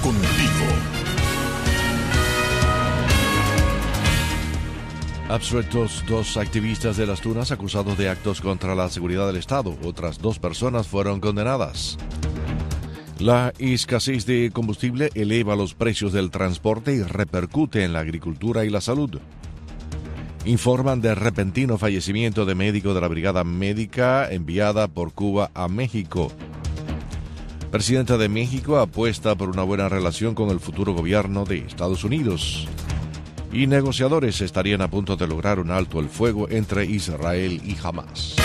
contigo. Absueltos 2 activistas de Las Tunas acusados de actos contra la seguridad del Estado. Otras 2 personas fueron condenadas. La escasez de combustible eleva los precios del transporte y repercute en la agricultura y la salud. Informan de repentino fallecimiento de médico de la Brigada Médica enviada por Cuba a México. Presidenta de México apuesta por una buena relación con el futuro gobierno de Estados Unidos. Y negociadores estarían a punto de lograr un alto el fuego entre Israel y Hamas.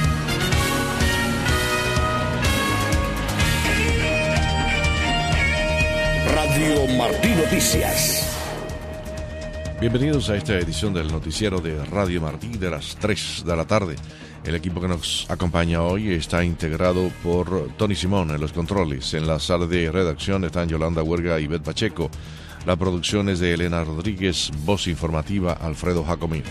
Radio Martí Noticias. Bienvenidos a esta edición del noticiero de Radio Martí de las 3 de la tarde. El equipo que nos acompaña hoy está integrado por Tony Simón en los controles. En la sala de redacción están Yolanda Huerga y Bet Pacheco. La producción es de Elena Rodríguez, voz informativa Alfredo Jacomino.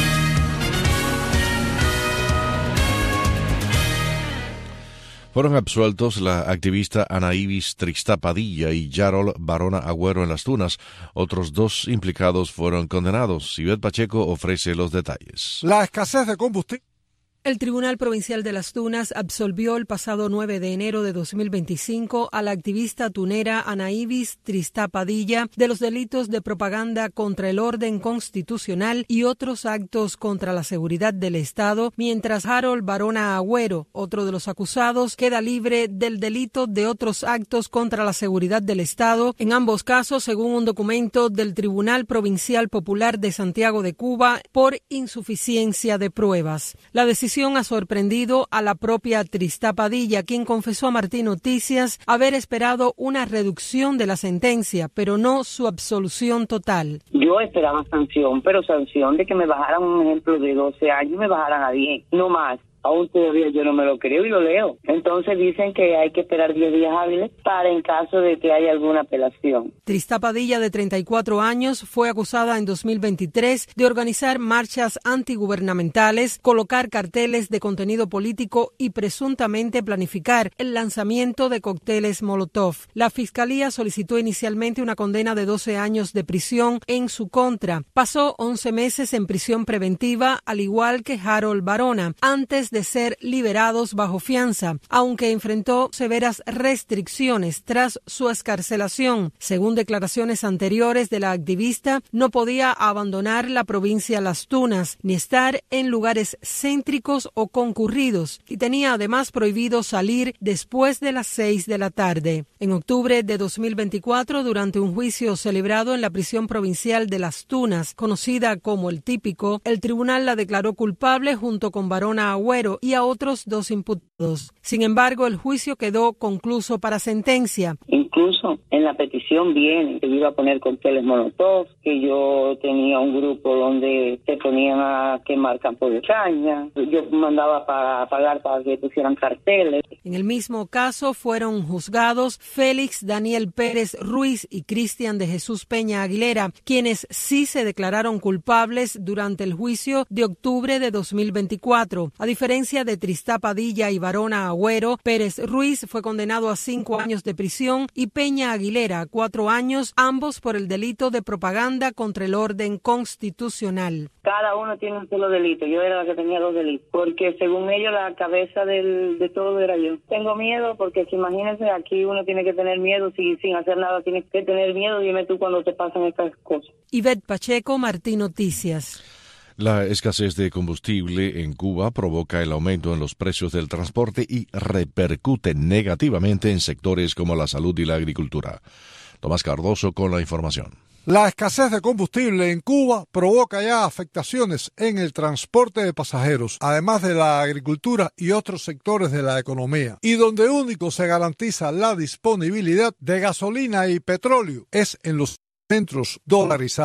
Fueron absueltos la activista Ana Ibis Tristá Padilla y Yarol Barona Agüero en Las Tunas. Otros 2 implicados fueron condenados. Ivette Pacheco ofrece los detalles. La escasez de combustible. El Tribunal Provincial de Las Tunas absolvió el pasado 9 de enero de 2025 a la activista tunera Ana Ibis Tristá Padilla de los delitos de propaganda contra el orden constitucional y otros actos contra la seguridad del Estado, mientras Harold Barona Agüero, otro de los acusados, queda libre del delito de otros actos contra la seguridad del Estado, en ambos casos, según un documento del Tribunal Provincial Popular de Santiago de Cuba, por insuficiencia de pruebas. La decisión ha sorprendido a la propia Tristá Padilla, quien confesó a Martí Noticias haber esperado una reducción de la sentencia, pero no su absolución total. Yo esperaba sanción, pero sanción de que me bajaran, un ejemplo, de 12 años y me bajaran a 10, no más. Aún todavía yo no me lo creo y lo leo. Entonces dicen que hay que esperar 10 días hábiles para en caso de que haya alguna apelación. Tristá Padilla, de 34 años, fue acusada en 2023 de organizar marchas antigubernamentales, colocar carteles de contenido político y presuntamente planificar el lanzamiento de cócteles Molotov. La Fiscalía solicitó inicialmente una condena de 12 años de prisión en su contra. Pasó 11 meses en prisión preventiva, al igual que Harold Barona, antes de ser liberados bajo fianza, aunque enfrentó severas restricciones tras su excarcelación. Según declaraciones anteriores de la activista, no podía abandonar la provincia Las Tunas ni estar en lugares céntricos o concurridos, y tenía además prohibido salir después de las 6 de la tarde. En octubre de 2024, durante un juicio celebrado en la prisión provincial de Las Tunas, conocida como El Típico, el tribunal la declaró culpable junto con Barona Agüero y a otros 2 imputados. Sin embargo, el juicio quedó concluso para sentencia. Incluso en la petición viene que yo iba a poner cócteles Molotov, que yo tenía un grupo donde se ponían a quemar campos de caña. Yo mandaba para pagar para que pusieran carteles. En el mismo caso fueron juzgados Félix Daniel Pérez Ruiz y Cristian de Jesús Peña Aguilera, quienes sí se declararon culpables durante el juicio de octubre de 2024. A diferencia de Tristá Padilla y Barona Agüero, Pérez Ruiz fue condenado a 5 años de prisión y Peña Aguilera a 4 años, ambos por el delito de propaganda contra el orden constitucional. Cada uno tiene un solo delito. Yo era la que tenía 2 delitos, porque según ellos la cabeza de todo era yo. Tengo miedo porque, si imagínense, aquí uno tiene que tener miedo, sin hacer nada tienes que tener miedo. Dime tú cuando te pasan estas cosas. Ivette Pacheco, Martí Noticias. La escasez de combustible en Cuba provoca el aumento en los precios del transporte y repercute negativamente en sectores como la salud y la agricultura. Tomás Cardoso con la información. La escasez de combustible en Cuba provoca ya afectaciones en el transporte de pasajeros, además de la agricultura y otros sectores de la economía, y donde único se garantiza la disponibilidad de gasolina y petróleo es en los centros dolarizados.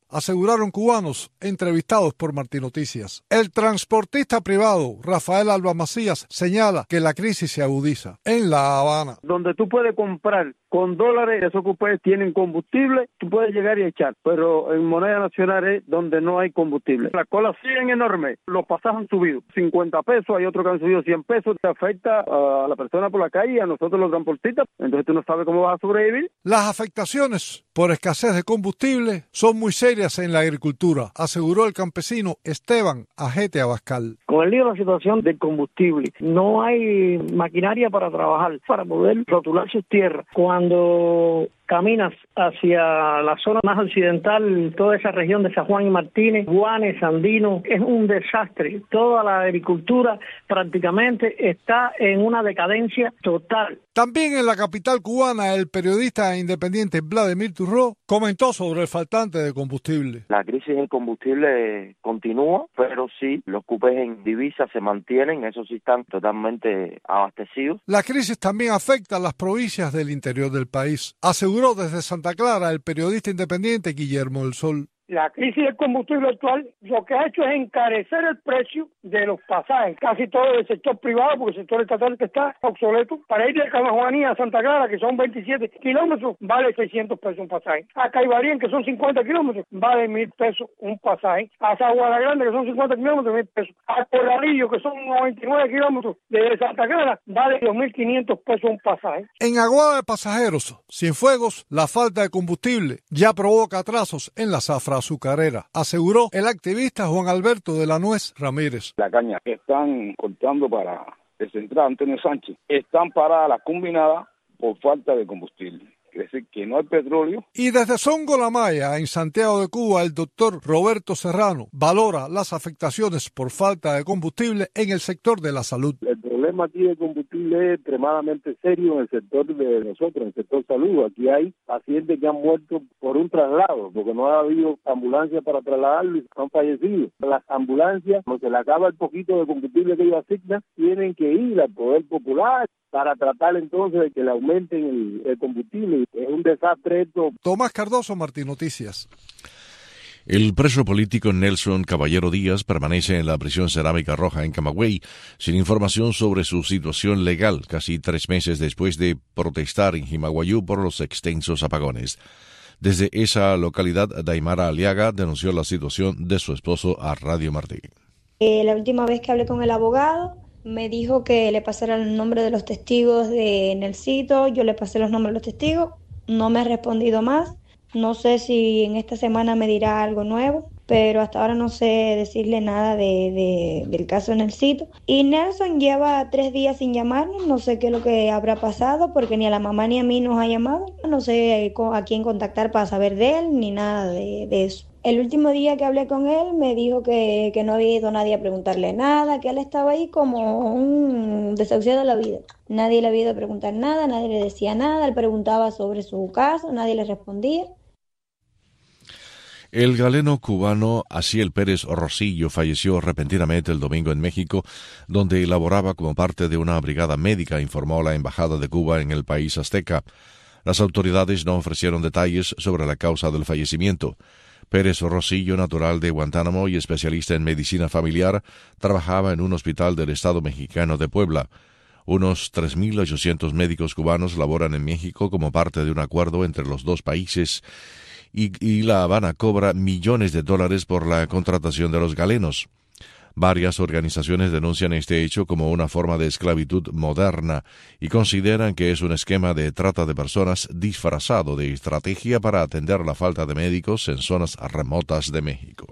aseguraron cubanos entrevistados por Martín Noticias. El transportista privado Rafael Alba Macías señala que la crisis se agudiza en La Habana. Donde tú puedes comprar con dólares, esos cupés tienen combustible, tú puedes llegar y echar, pero en moneda nacional es donde no hay combustible. Las colas siguen enormes, los pasajes han subido 50 pesos, hay otros que han subido 100 pesos, te afecta a la persona por la calle, a nosotros los transportistas, entonces tú no sabes cómo vas a sobrevivir. Las afectaciones por escasez de combustible son muy serias en la agricultura, aseguró el campesino Esteban Ajete Abascal. Con el lío de la situación del combustible, no hay maquinaria para trabajar, para poder rotular sus tierras. Cuando caminas hacia la zona más occidental, toda esa región de San Juan y Martínez, Guanes, Andino, es un desastre. Toda la agricultura prácticamente está en una decadencia total. También en la capital cubana, el periodista independiente Vladimir Turró comentó sobre el faltante de combustible. La crisis en combustible continúa, pero sí, los cupés en divisas se mantienen, esos sí están totalmente abastecidos. La crisis también afecta a las provincias del interior del país, aseguró desde Santa Clara el periodista independiente Guillermo del Sol. La crisis del combustible actual lo que ha hecho es encarecer el precio de los pasajes, casi todo el sector privado, porque el sector estatal está obsoleto. Para ir de Camajuanía a Santa Clara, que son 27 kilómetros, vale 600 pesos un pasaje. A Caibarien, que son 50 kilómetros, vale 1,000 pesos un pasaje. A Zaguara Grande, que son 50 kilómetros, 1,000 pesos. A Corralillo, que son 99 kilómetros desde Santa Clara, vale 2,500 pesos un pasaje. En Aguada de Pasajeros, Cienfuegos, la falta de combustible ya provoca atrasos en la zafra azucarera, aseguró el activista Juan Alberto de la Nuez Ramírez. La caña que están cortando para el central Antonio Sánchez están paradas las combinadas por falta de combustible. Es decir, que no hay petróleo. Y desde Songo La Maya, en Santiago de Cuba, el doctor Roberto Serrano valora las afectaciones por falta de combustible en el sector de la salud. El problema aquí de combustible es extremadamente serio en el sector de nosotros, en el sector salud. Aquí hay pacientes que han muerto por un traslado, porque no ha habido ambulancia para trasladarlos y han fallecido. Las ambulancias, cuando se le acaba el poquito de combustible que ellos asignan, tienen que ir al Poder Popular para tratar entonces de que le aumenten el combustible. Es un desastre esto. Tomás Cardoso, Martín Noticias. El preso político Nelson Caballero Díaz permanece en la prisión Cerámica Roja en Camagüey sin información sobre su situación legal, casi 3 meses después de protestar en Jimaguayú por los extensos apagones. Desde esa localidad, Daimara Aliaga denunció la situación de su esposo a Radio Martí. La última vez que hablé con el abogado, me dijo que le pasara el nombre de los testigos de Nelsito, yo le pasé los nombres de los testigos, no me ha respondido más, no sé si en esta semana me dirá algo nuevo, pero hasta ahora no sé decirle nada del caso de Nelsito. Y Nelson lleva 3 días sin llamarnos, no sé qué es lo que habrá pasado, porque ni a la mamá ni a mí nos ha llamado, no sé a quién contactar para saber de él, ni nada de eso. El último día que hablé con él me dijo que no había ido nadie a preguntarle nada, que él estaba ahí como un desahuciado de la vida. Nadie le había ido a preguntar nada, nadie le decía nada, él preguntaba sobre su caso, nadie le respondía. El galeno cubano Asiel Pérez Rosillo falleció repentinamente el domingo en México, donde laboraba como parte de una brigada médica, informó la Embajada de Cuba en el país azteca. Las autoridades no ofrecieron detalles sobre la causa del fallecimiento. Pérez Rosillo, natural de Guantánamo y especialista en medicina familiar, trabajaba en un hospital del Estado mexicano de Puebla. Unos 3.800 médicos cubanos laboran en México como parte de un acuerdo entre los dos países y La Habana cobra millones de dólares por la contratación de los galenos. Varias organizaciones denuncian este hecho como una forma de esclavitud moderna y consideran que es un esquema de trata de personas disfrazado de estrategia para atender la falta de médicos en zonas remotas de México.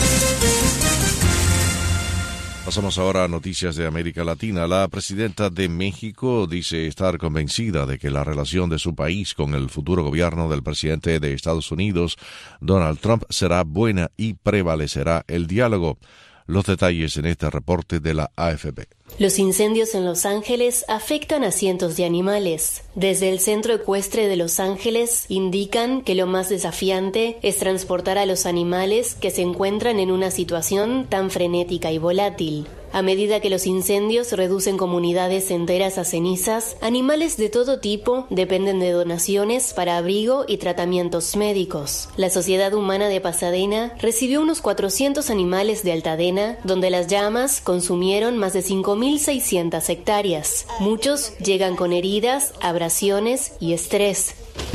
Pasamos ahora a noticias de América Latina. La presidenta de México dice estar convencida de que la relación de su país con el futuro gobierno del presidente de Estados Unidos, Donald Trump, será buena y prevalecerá el diálogo. Los detalles en este reporte de la AFP. Los incendios en Los Ángeles afectan a cientos de animales. Desde el Centro Ecuestre de Los Ángeles indican que lo más desafiante es transportar a los animales que se encuentran en una situación tan frenética y volátil. A medida que los incendios reducen comunidades enteras a cenizas, animales de todo tipo dependen de donaciones para abrigo y tratamientos médicos. La Sociedad Humana de Pasadena recibió unos 400 animales de Altadena, donde las llamas consumieron más de 5.600 hectáreas. Muchos llegan con heridas, abrasiones y estrés.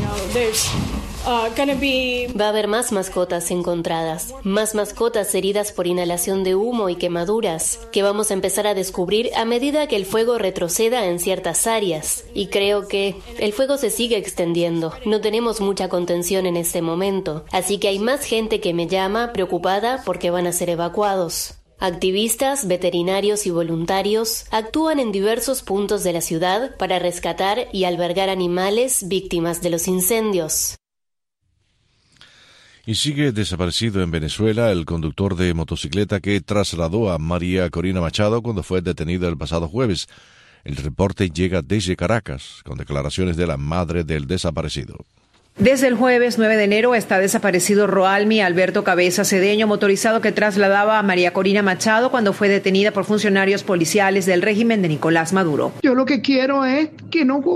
Va a haber más mascotas encontradas, más mascotas heridas por inhalación de humo y quemaduras, que vamos a empezar a descubrir a medida que el fuego retroceda en ciertas áreas. Y creo que el fuego se sigue extendiendo. No tenemos mucha contención en este momento, así que hay más gente que me llama preocupada porque van a ser evacuados. Activistas, veterinarios y voluntarios actúan en diversos puntos de la ciudad para rescatar y albergar animales víctimas de los incendios. Y sigue desaparecido en Venezuela el conductor de motocicleta que trasladó a María Corina Machado cuando fue detenido el pasado jueves. El reporte llega desde Caracas, con declaraciones de la madre del desaparecido. Desde el jueves 9 de enero está desaparecido Roalmi Alberto Cabeza Cedeño, motorizado que trasladaba a María Corina Machado cuando fue detenida por funcionarios policiales del régimen de Nicolás Maduro. Yo lo que quiero es que no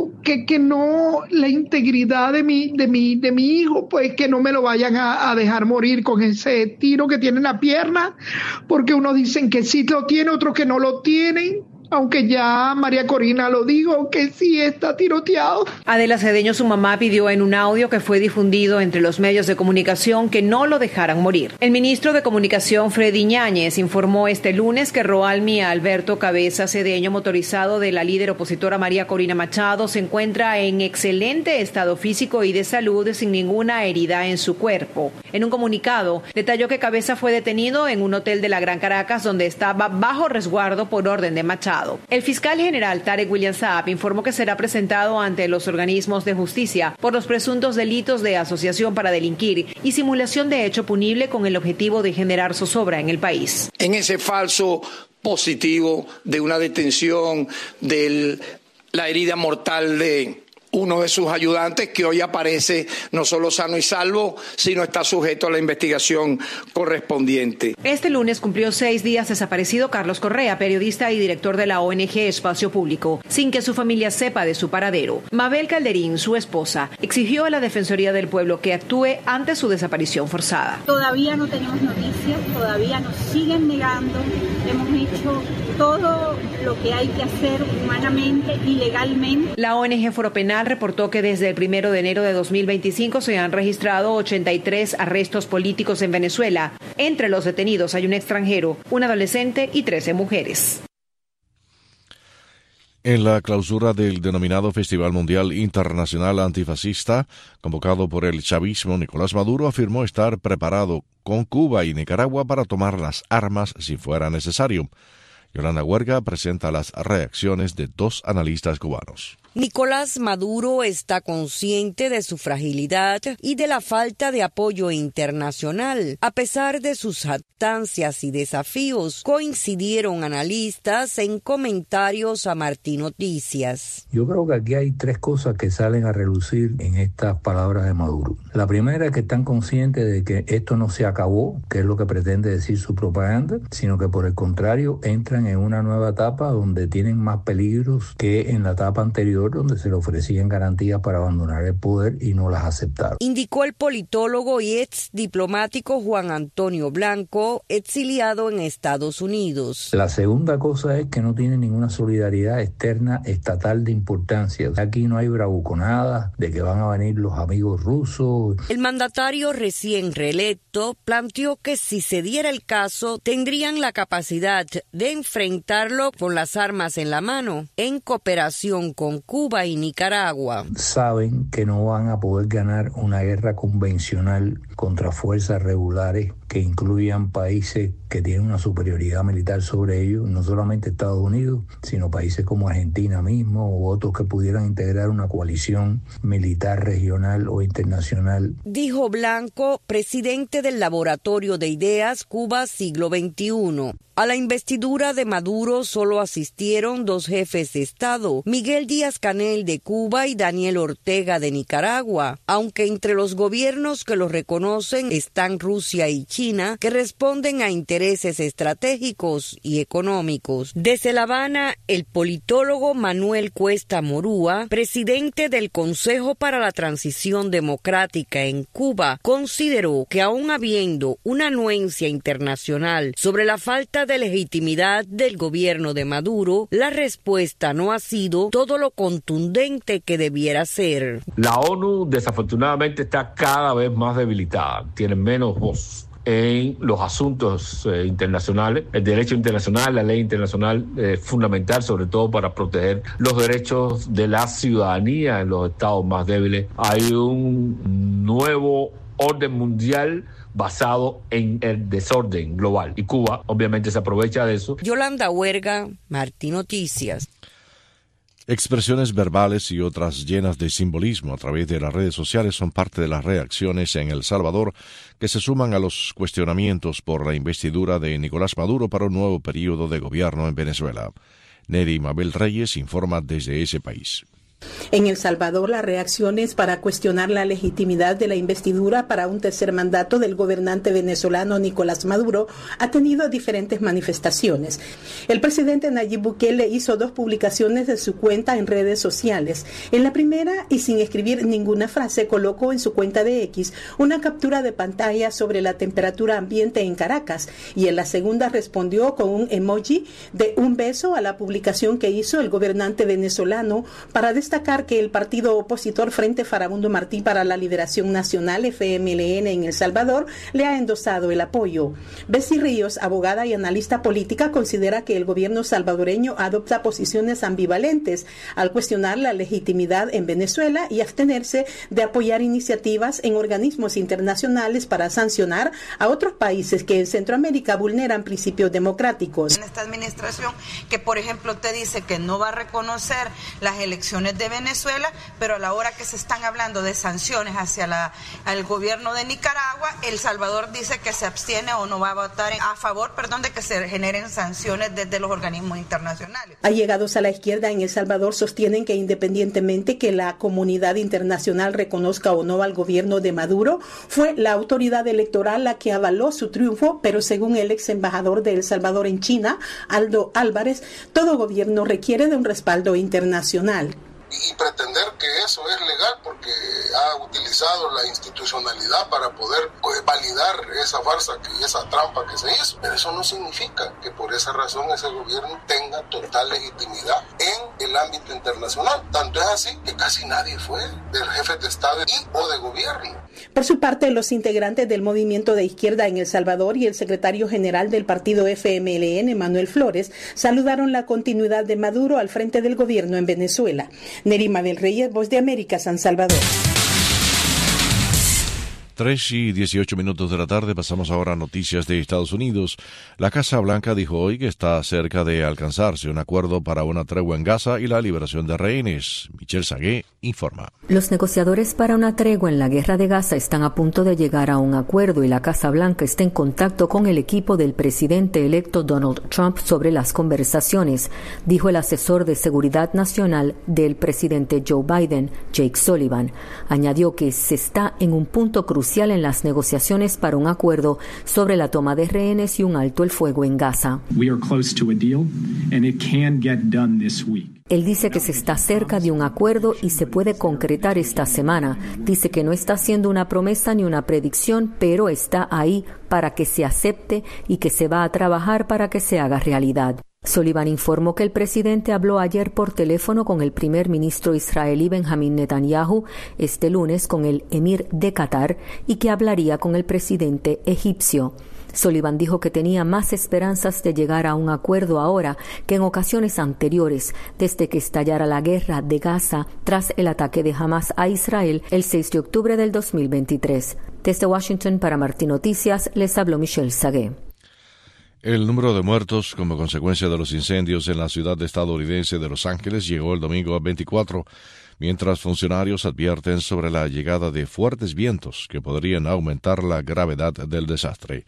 la integridad de mi hijo, pues que no me lo vayan a dejar morir con ese tiro que tiene en la pierna, porque unos dicen que sí lo tiene, otros que no lo tienen. Aunque ya María Corina lo dijo, que sí está tiroteado. Adela Cedeño, su mamá, pidió en un audio que fue difundido entre los medios de comunicación que no lo dejaran morir. El ministro de Comunicación, Freddy Ñáñez, informó este lunes que Roalmi Alberto Cabeza Cedeño, motorizado de la líder opositora María Corina Machado, se encuentra en excelente estado físico y de salud sin ninguna herida en su cuerpo. En un comunicado, detalló que Cabeza fue detenido en un hotel de la Gran Caracas donde estaba bajo resguardo por orden de Machado. El fiscal general Tarek William Saab informó que será presentado ante los organismos de justicia por los presuntos delitos de asociación para delinquir y simulación de hecho punible con el objetivo de generar zozobra en el país. En ese falso positivo de una detención de la herida mortal de uno de sus ayudantes, que hoy aparece no solo sano y salvo, sino está sujeto a la investigación correspondiente. Este lunes cumplió 6 días desaparecido Carlos Correa, periodista y director de la ONG Espacio Público, sin que su familia sepa de su paradero. Mabel Calderín, su esposa, exigió a la Defensoría del Pueblo que actúe ante su desaparición forzada. Todavía no tenemos noticias, todavía nos siguen negando, hemos hecho todo lo que hay que hacer humanamente y legalmente. La ONG Foro Penal reportó que desde el 1 de enero de 2025 se han registrado 83 arrestos políticos en Venezuela. Entre los detenidos hay un extranjero, un adolescente y 13 mujeres. En la clausura del denominado Festival Mundial Internacional Antifascista, convocado por el chavismo, Nicolás Maduro afirmó estar preparado con Cuba y Nicaragua para tomar las armas si fuera necesario. Yolanda Huerga presenta las reacciones de 2 analistas cubanos. Nicolás Maduro está consciente de su fragilidad y de la falta de apoyo internacional. A pesar de sus jactancias y desafíos, coincidieron analistas en comentarios a Martí Noticias. Yo creo que aquí hay 3 cosas que salen a relucir en estas palabras de Maduro. La primera es que están conscientes de que esto no se acabó, que es lo que pretende decir su propaganda, sino que por el contrario entran en una nueva etapa donde tienen más peligros que en la etapa anterior, donde se le ofrecían garantías para abandonar el poder y no las aceptaron. Indicó el politólogo y ex diplomático Juan Antonio Blanco, exiliado en Estados Unidos. La segunda cosa es que no tiene ninguna solidaridad externa estatal de importancia. Aquí no hay bravuconadas de que van a venir los amigos rusos. El mandatario recién reelecto planteó que si se diera el caso, tendrían la capacidad de enfrentarlo con las armas en la mano, en cooperación con Cuba y Nicaragua. Saben que no van a poder ganar una guerra convencional contra fuerzas regulares que incluyan países que tienen una superioridad militar sobre ellos, no solamente Estados Unidos, sino países como Argentina mismo u otros que pudieran integrar una coalición militar regional o internacional. Dijo Blanco, presidente del Laboratorio de Ideas Cuba Siglo XXI. A la investidura de Maduro solo asistieron 2 jefes de Estado, Miguel Díaz-Canel de Cuba y Daniel Ortega de Nicaragua, aunque entre los gobiernos que los reconocen están Rusia y China. China que responden a intereses estratégicos y económicos. Desde La Habana, el politólogo Manuel Cuesta Morúa, presidente del Consejo para la Transición Democrática en Cuba, consideró que aún habiendo una anuencia internacional sobre la falta de legitimidad del gobierno de Maduro, la respuesta no ha sido todo lo contundente que debiera ser. La ONU desafortunadamente está cada vez más debilitada, tiene menos voz en los asuntos internacionales. El derecho internacional, la ley internacional es fundamental, sobre todo para proteger los derechos de la ciudadanía en los estados más débiles. Hay un nuevo orden mundial basado en el desorden global y Cuba obviamente se aprovecha de eso. Yolanda Huerga, Martín Noticias. Expresiones verbales y otras llenas de simbolismo a través de las redes sociales son parte de las reacciones en El Salvador que se suman a los cuestionamientos por la investidura de Nicolás Maduro para un nuevo periodo de gobierno en Venezuela. Neri Mabel Reyes informa desde ese país. En El Salvador, las reacciones para cuestionar la legitimidad de la investidura para un tercer mandato del gobernante venezolano Nicolás Maduro ha tenido diferentes manifestaciones. El presidente Nayib Bukele hizo 2 publicaciones de su cuenta en redes sociales. En la primera, y sin escribir ninguna frase, colocó en su cuenta de X una captura de pantalla sobre la temperatura ambiente en Caracas, y en la segunda respondió con un emoji de un beso a la publicación que hizo el gobernante venezolano para destacar que el partido opositor Frente Farabundo Martí para la Liberación Nacional, FMLN, en El Salvador, le ha endosado el apoyo. Bessie Ríos, abogada y analista política, considera que el gobierno salvadoreño adopta posiciones ambivalentes al cuestionar la legitimidad en Venezuela y abstenerse de apoyar iniciativas en organismos internacionales para sancionar a otros países que en Centroamérica vulneran principios democráticos. En esta administración que, por ejemplo, te dice que no va a reconocer las elecciones de Venezuela, pero a la hora que se están hablando de sanciones hacia el gobierno de Nicaragua, El Salvador dice que se abstiene o no va a votar a favor, de que se generen sanciones desde los organismos internacionales. Allegados a la izquierda en El Salvador sostienen que independientemente que la comunidad internacional reconozca o no al gobierno de Maduro, fue la autoridad electoral la que avaló su triunfo, pero según el ex embajador de El Salvador en China, Aldo Álvarez, todo gobierno requiere de un respaldo internacional. Y pretender que eso es legal porque ha utilizado la institucionalidad para poder validar esa farsa y esa trampa que se hizo. Pero eso no significa que por esa razón ese gobierno tenga total legitimidad en el ámbito internacional. Tanto es así que casi nadie fue del jefe de Estado y o de gobierno. Por su parte, los integrantes del movimiento de izquierda en El Salvador y el secretario general del partido FMLN, Manuel Flores, saludaron la continuidad de Maduro al frente del gobierno en Venezuela. Neri Mabel Reyes, Voz de América, San Salvador. 3:18 de la tarde, pasamos ahora a noticias de Estados Unidos. La Casa Blanca dijo hoy que está cerca de alcanzarse un acuerdo para una tregua en Gaza y la liberación de rehenes. Michelle Sagué informa. Los negociadores para una tregua en la guerra de Gaza están a punto de llegar a un acuerdo y la Casa Blanca está en contacto con el equipo del presidente electo Donald Trump sobre las conversaciones, dijo el asesor de seguridad nacional del presidente Joe Biden, Jake Sullivan. Añadió que se está en un punto crucial en las negociaciones para un acuerdo sobre la toma de rehenes y un alto el fuego en Gaza. Él dice que se está cerca de un acuerdo y se puede concretar esta semana. Dice que no está haciendo una promesa ni una predicción, pero está ahí para que se acepte y que se va a trabajar para que se haga realidad. Sullivan informó que el presidente habló ayer por teléfono con el primer ministro israelí Benjamín Netanyahu, este lunes con el emir de Qatar y que hablaría con el presidente egipcio. Sullivan dijo que tenía más esperanzas de llegar a un acuerdo ahora que en ocasiones anteriores, desde que estallara la guerra de Gaza tras el ataque de Hamas a Israel el 6 de octubre del 2023. Desde Washington para Martín Noticias les habló Michelle Sagué. El número de muertos como consecuencia de los incendios en la ciudad estadounidense de Los Ángeles llegó el domingo a 24, mientras funcionarios advierten sobre la llegada de fuertes vientos que podrían aumentar la gravedad del desastre.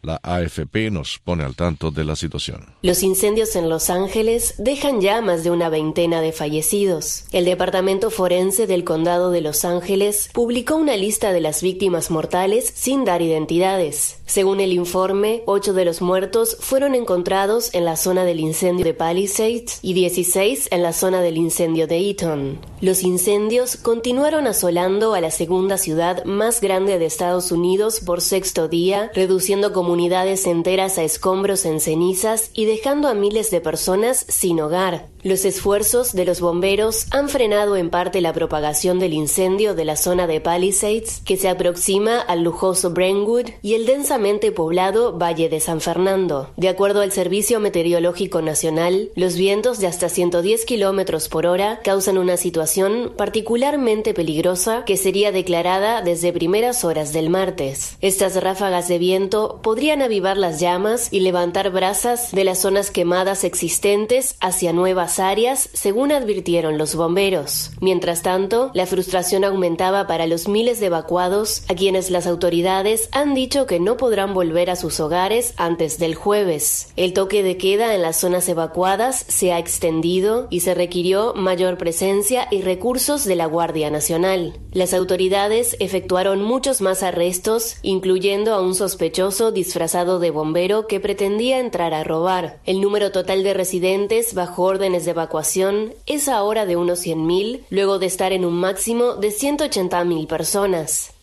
La AFP nos pone al tanto de la situación. Los incendios en Los Ángeles dejan ya más de una veintena de fallecidos. El Departamento Forense del Condado de Los Ángeles publicó una lista de las víctimas mortales sin dar identidades. Según el informe, 8 de los muertos fueron encontrados en la zona del incendio de Palisades y 16 en la zona del incendio de Eaton. Los incendios continuaron asolando a la segunda ciudad más grande de Estados Unidos por sexto día, reduciendo comunidades enteras a escombros en cenizas y dejando a miles de personas sin hogar. Los esfuerzos de los bomberos han frenado en parte la propagación del incendio de la zona de Palisades, que se aproxima al lujoso Brentwood y el densamente poblado Valle de San Fernando. De acuerdo al Servicio Meteorológico Nacional, los vientos de hasta 110 kilómetros por hora causan una situación particularmente peligrosa que sería declarada desde primeras horas del martes. Estas ráfagas de viento podrían avivar las llamas y levantar brasas de las zonas quemadas existentes hacia nuevas áreas, según advirtieron los bomberos. Mientras tanto, la frustración aumentaba para los miles de evacuados, a quienes las autoridades han dicho que no podrán volver a sus hogares antes del jueves. El toque de queda en las zonas evacuadas se ha extendido y se requirió mayor presencia y recursos de la Guardia Nacional. Las autoridades efectuaron muchos más arrestos, incluyendo a un sospechoso disfrazado de bombero que pretendía entrar a robar. El número total de residentes bajo órdenes de evacuación es ahora de unos 100.000, luego de estar en un máximo de 180.000 personas.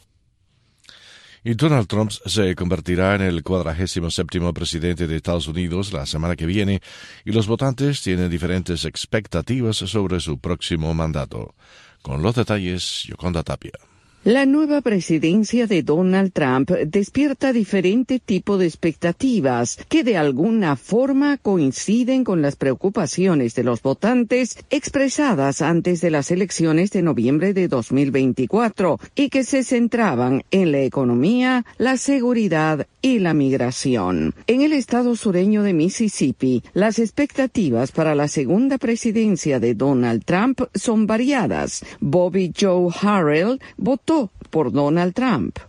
Y Donald Trump se convertirá en el 47º presidente de Estados Unidos la semana que viene, y los votantes tienen diferentes expectativas sobre su próximo mandato. Con los detalles, Yoconda Tapia. La nueva presidencia de Donald Trump despierta diferente tipo de expectativas que de alguna forma coinciden con las preocupaciones de los votantes expresadas antes de las elecciones de noviembre de 2024 y que se centraban en la economía, la seguridad y la migración. En el estado sureño de Mississippi, las expectativas para la segunda presidencia de Donald Trump son variadas. Bobby Joe Harrell votó por Donald Trump.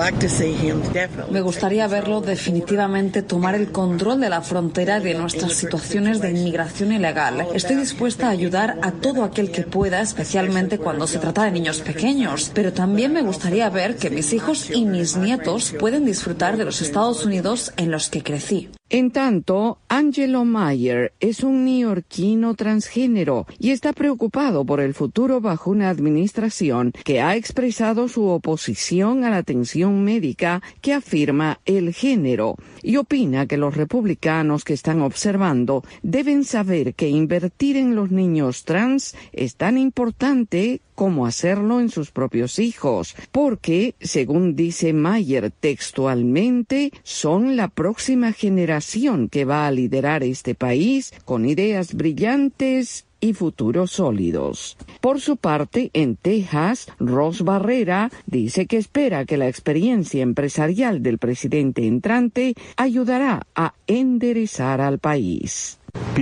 Me gustaría verlo definitivamente tomar el control de la frontera y de nuestras situaciones de inmigración ilegal. Estoy dispuesta a ayudar a todo aquel que pueda, especialmente cuando se trata de niños pequeños. Pero también me gustaría ver que mis hijos y mis nietos pueden disfrutar de los Estados Unidos en los que crecí. En tanto, Angelo Mayer es un neoyorquino transgénero y está preocupado por el futuro bajo una administración que ha expresado su oposición a la atención médica que afirma el género y opina que los republicanos que están observando deben saber que invertir en los niños trans es tan importante como hacerlo en sus propios hijos, porque, según dice Mayer textualmente, son la próxima generación que va a liderar este país con ideas brillantes y futuros sólidos. Por su parte, en Texas, Ross Barrera dice que espera que la experiencia empresarial del presidente entrante ayudará a enderezar al país.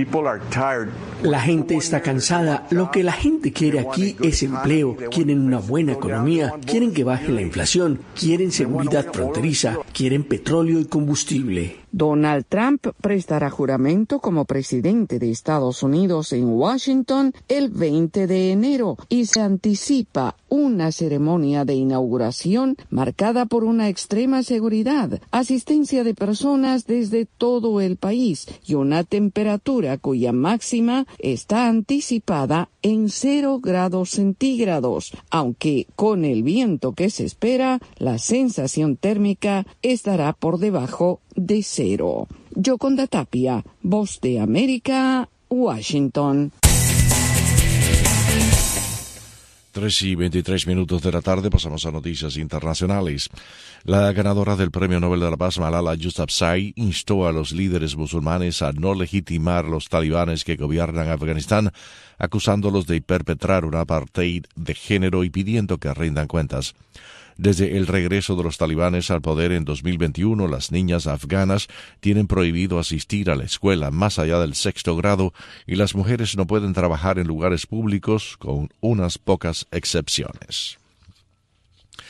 La gente está cansada. Lo que la gente quiere aquí es empleo. Quieren una buena economía, quieren que baje la inflación, quieren seguridad fronteriza, quieren petróleo y combustible. Donald Trump prestará juramento como presidente de Estados Unidos en Washington el 20 de enero y se anticipa una ceremonia de inauguración marcada por una extrema seguridad, asistencia de personas desde todo el país y una temperatura cuya máxima está anticipada en 0 grados centígrados, aunque con el viento que se espera, la sensación térmica estará por debajo de 0. Yoconda Tapia, Voz de América, Washington. 3:23 de la tarde, pasamos a noticias internacionales. La ganadora del Premio Nobel de la Paz, Malala Yousafzai, instó a los líderes musulmanes a no legitimar los talibanes que gobiernan Afganistán, acusándolos de perpetrar un apartheid de género y pidiendo que rindan cuentas. Desde el regreso de los talibanes al poder en 2021, las niñas afganas tienen prohibido asistir a la escuela más allá del 6º grado y las mujeres no pueden trabajar en lugares públicos con unas pocas excepciones. Y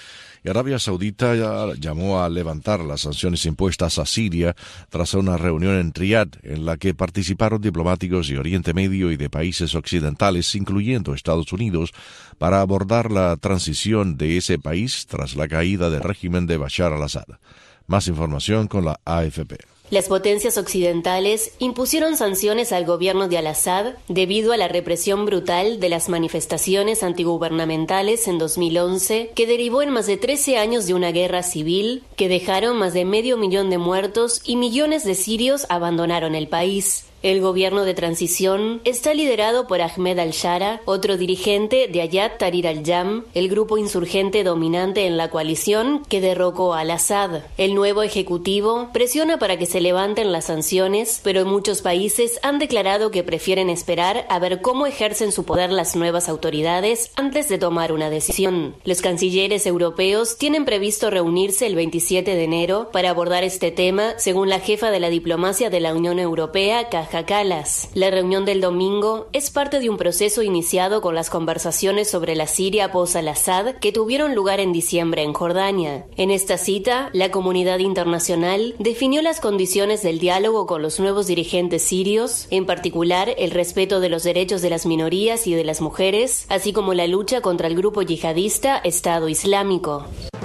Arabia Saudita llamó a levantar las sanciones impuestas a Siria tras una reunión en Riad en la que participaron diplomáticos de Oriente Medio y de países occidentales, incluyendo Estados Unidos, para abordar la transición de ese país tras la caída del régimen de Bashar al-Assad. Más información con la AFP. Las potencias occidentales impusieron sanciones al gobierno de Al-Assad debido a la represión brutal de las manifestaciones antigubernamentales en 2011, que derivó en más de 13 años de una guerra civil que dejaron más de 500.000 de muertos y millones de sirios abandonaron el país. El gobierno de transición está liderado por Ahmed al-Shara, otro dirigente de Hayat Tahrir al-Sham, el grupo insurgente dominante en la coalición que derrocó a al-Assad. El nuevo ejecutivo presiona para que se levanten las sanciones, pero muchos países han declarado que prefieren esperar a ver cómo ejercen su poder las nuevas autoridades antes de tomar una decisión. Los cancilleres europeos tienen previsto reunirse el 27 de enero para abordar este tema, según la jefa de la diplomacia de la Unión Europea, Kaja Kallas. La reunión del domingo es parte de un proceso iniciado con las conversaciones sobre la Siria post al-Assad que tuvieron lugar en diciembre en Jordania. En esta cita, la comunidad internacional definió las condiciones del diálogo con los nuevos dirigentes sirios, en particular el respeto de los derechos de las minorías y de las mujeres, así como la lucha contra el grupo yihadista Estado Islámico.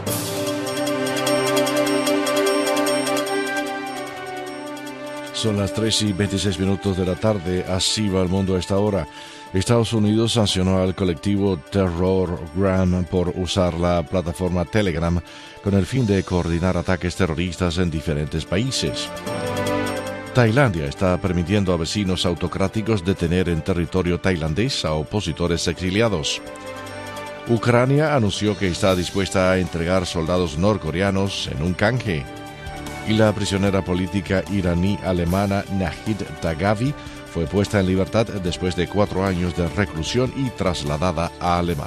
Son las 3:26 de la tarde, así va el mundo a esta hora. Estados Unidos sancionó al colectivo Terrorgram por usar la plataforma Telegram con el fin de coordinar ataques terroristas en diferentes países. Tailandia está permitiendo a vecinos autocráticos detener en territorio tailandés a opositores exiliados. Ucrania anunció que está dispuesta a entregar soldados norcoreanos en un canje. Y la prisionera política iraní-alemana Nahid Tagavi fue puesta en libertad después de 4 años de reclusión y trasladada a Alemania.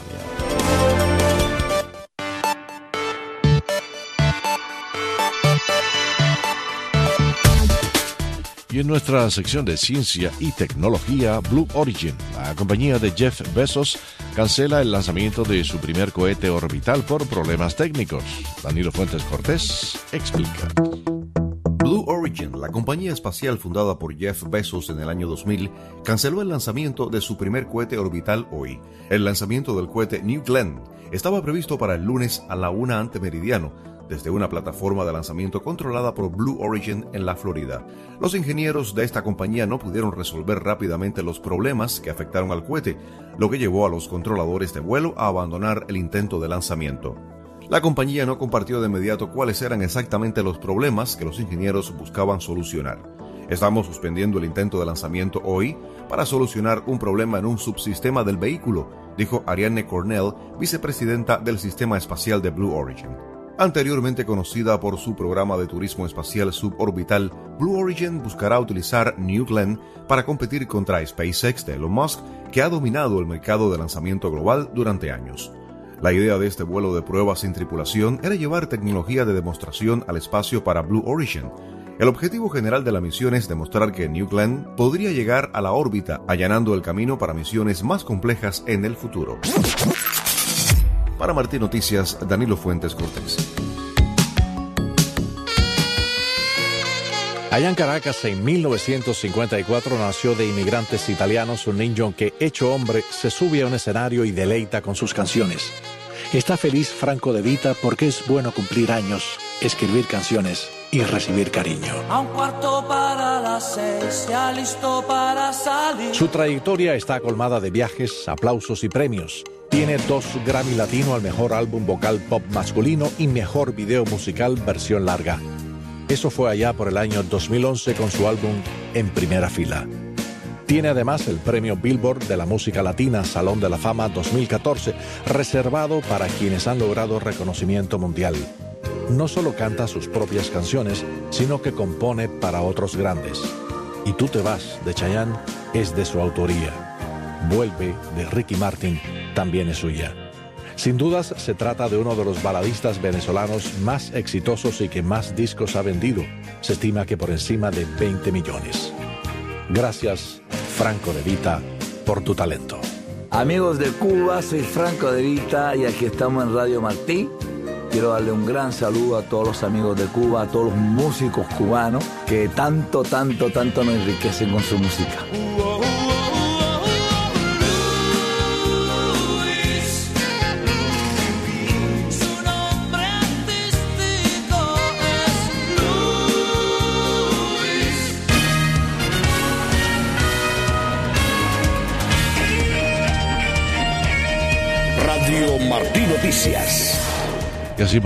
Y en nuestra sección de ciencia y tecnología, Blue Origin, la compañía de Jeff Bezos, cancela el lanzamiento de su primer cohete orbital por problemas técnicos. Danilo Fuentes Cortés explica. Blue Origin, la compañía espacial fundada por Jeff Bezos en el año 2000, canceló el lanzamiento de su primer cohete orbital hoy. El lanzamiento del cohete New Glenn estaba previsto para el lunes a la 1 ante meridiano, desde una plataforma de lanzamiento controlada por Blue Origin en la Florida. Los ingenieros de esta compañía no pudieron resolver rápidamente los problemas que afectaron al cohete, lo que llevó a los controladores de vuelo a abandonar el intento de lanzamiento. La compañía no compartió de inmediato cuáles eran exactamente los problemas que los ingenieros buscaban solucionar. Estamos suspendiendo el intento de lanzamiento hoy para solucionar un problema en un subsistema del vehículo, dijo Ariane Cornell, vicepresidenta del sistema espacial de Blue Origin. Anteriormente conocida por su programa de turismo espacial suborbital, Blue Origin buscará utilizar New Glenn para competir contra SpaceX de Elon Musk, que ha dominado el mercado de lanzamiento global durante años. La idea de este vuelo de prueba sin tripulación era llevar tecnología de demostración al espacio para Blue Origin. El objetivo general de la misión es demostrar que New Glenn podría llegar a la órbita, allanando el camino para misiones más complejas en el futuro. Para Martín Noticias, Danilo Fuentes Cortés. Allá en Caracas, en 1954, nació de inmigrantes italianos un niño que, hecho hombre, se sube a un escenario y deleita con sus canciones. Está feliz Franco De Vita porque es bueno cumplir años, escribir canciones y recibir cariño. A 5:45, ya listo para salir. Su trayectoria está colmada de viajes, aplausos y premios. Tiene 2 Grammy Latino al mejor álbum vocal pop masculino y mejor video musical versión larga. Eso fue allá por el año 2011 con su álbum En Primera Fila. Tiene además el premio Billboard de la música latina Salón de la Fama 2014, reservado para quienes han logrado reconocimiento mundial. No solo canta sus propias canciones, sino que compone para otros grandes. Y Tú te vas, de Chayanne, es de su autoría. Vuelve, de Ricky Martin, también es suya. Sin dudas, se trata de uno de los baladistas venezolanos más exitosos y que más discos ha vendido. Se estima que por encima de 20 millones. Gracias, Franco De Vita, por tu talento. Amigos de Cuba, soy Franco De Vita y aquí estamos en Radio Martí. quiero darle un gran saludo a todos los amigos de Cuba, a todos los músicos cubanos que tanto nos enriquecen con su música. Radio Martí Noticias. Y así